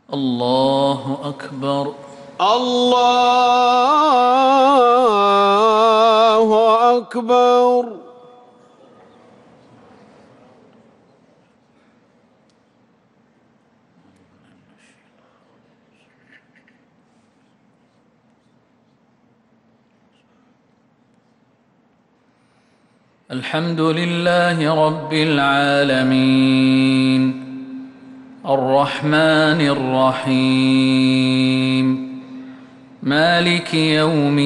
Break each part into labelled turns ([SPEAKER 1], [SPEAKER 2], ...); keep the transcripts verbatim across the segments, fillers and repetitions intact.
[SPEAKER 1] الله أكبر.
[SPEAKER 2] الله أكبر.
[SPEAKER 1] الحمد لله رب العالمين الرحمن الرحيم مالك يوم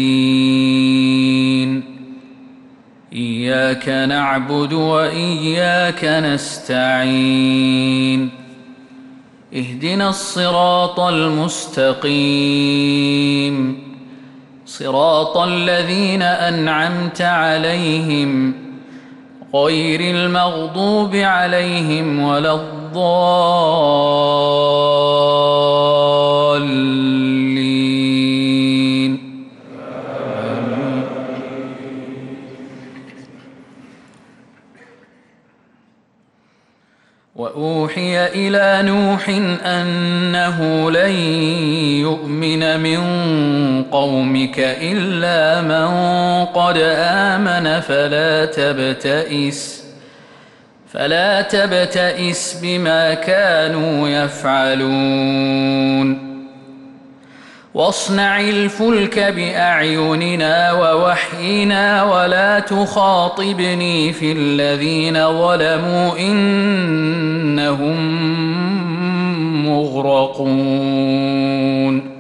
[SPEAKER 1] الدين إياك نعبد وإياك نستعين اهدنا الصراط المستقيم صراط الذين أنعمت عليهم غير المغضوب عليهم ولا الضالين. وأوحي إلى نوح أنه لن يؤمن من قومك إلا من قد آمن فلا تبتئس فلا تبتئس بما كانوا يفعلون واصنع الفلك بأعيننا ووحينا ولا تخاطبني في الذين ظلموا إنهم مغرقون.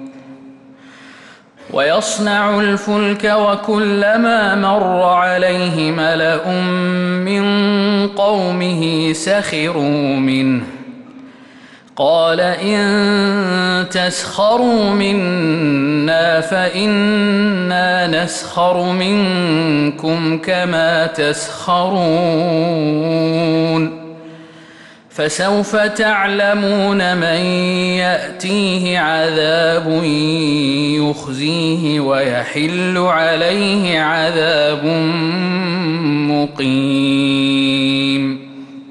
[SPEAKER 1] ويصنع الفلك وكلما مر عليه ملأ من قومه سخروا منه قال إن تسخروا منا فإنا نسخر منكم كما تسخرون فسوف تعلمون من يأتيه عذاب يخزيه ويحل عليه عذاب مقيم.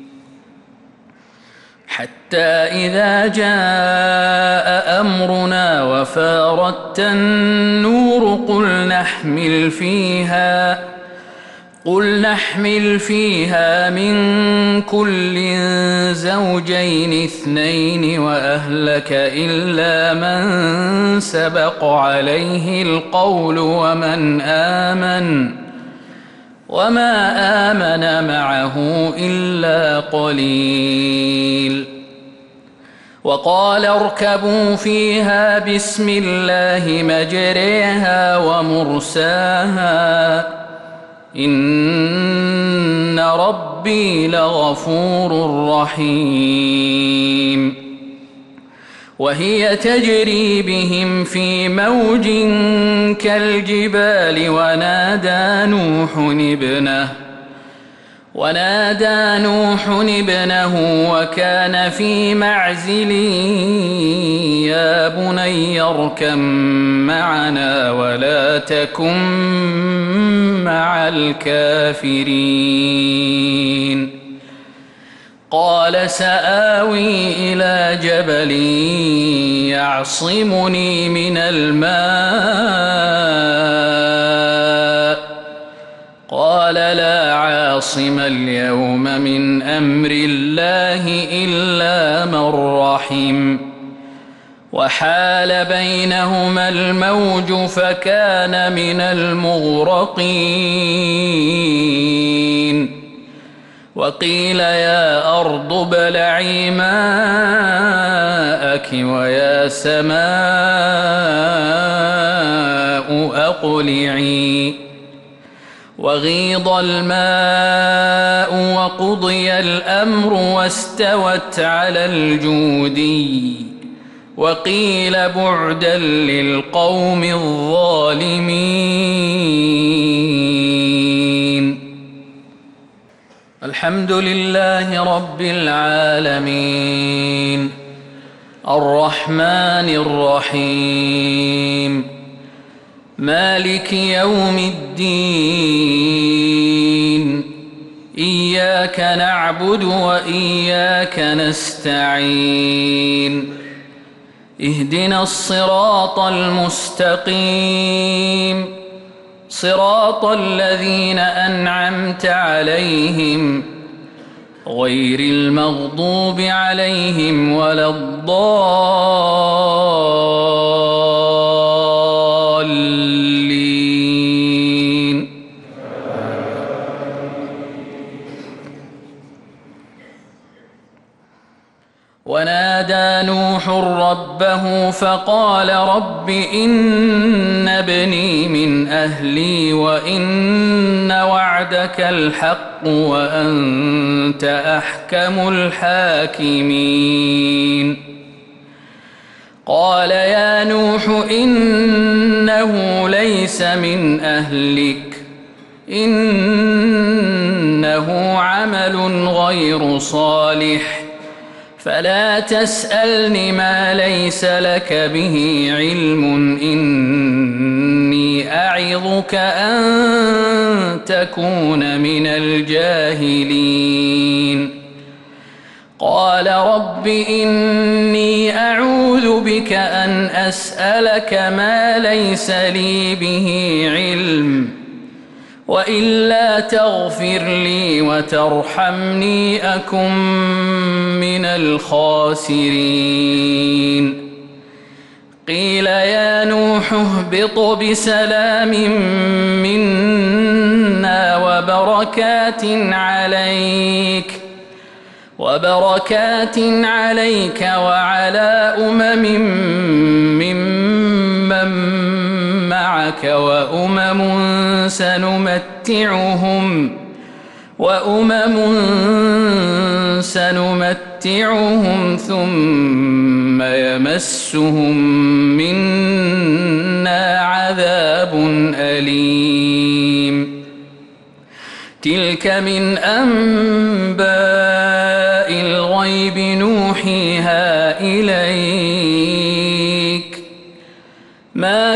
[SPEAKER 1] حتى إذا جاء أمرنا وفارت النور قل نحمل فيها قل نحمل فيها من كل زوجين اثنين وأهلك إلا من سبق عليه القول ومن آمن وما آمن معه إلا قليل. وقال اركبوا فيها بسم الله مجريها ومرساها إن ربي لغفور رحيم. وهي تجري بهم في موج كالجبال ونادى نوح ابنه ونادى نوح ابنه وكان في معزل يا بني اركب معنا ولا تكن مع الكافرين. قال سآوي إلى جبل يعصمني من الماء قال لا عاصم اليوم من أمر الله إلا من رحم وحال بينهما الموج فكان من المغرقين. وقيل يا أرض ابلعي ماءك ويا سماء أقلعي وغيض الماء وقضي الأمر واستوت على الجودي وقيل بعدا للقوم الظالمين. الحمد لله رب العالمين الرحمن الرحيم مالك يوم الدين إياك نعبد وإياك نستعين اهدنا الصراط المستقيم صراط الذين أنعمت عليهم غير المغضوب عليهم ولا الضالين. ونادى نوح ربه فقال رب إن ابني من أهلي وإن وعدك الحق وأنت أحكم الحاكمين. قال يا نوح إنه ليس من أهلك إنه عمل غير صالح فلا تسألني ما ليس لك به علم إني أعظك أن تكون من الجاهلين. قال رب إني أعوذ بك أن أسألك ما ليس لي به علم وإلا تغفر لي وترحمني أكن من الخاسرين. قيل يا نوح اهبط بسلام منا وبركات عليك وبركات عليك وعلى أمم ممن معك وأمم سنمتعهم وأمم سنمتعهم ثم يمسهم منا عذاب أليم. تلك من أنباء الغيب نوحيها إليك ما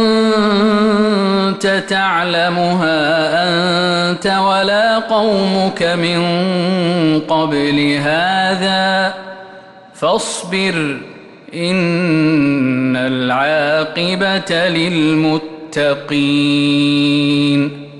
[SPEAKER 1] كنت تعلمها أنت ولا قومك من قبل هذا فاصبر إن العاقبة للمتقين.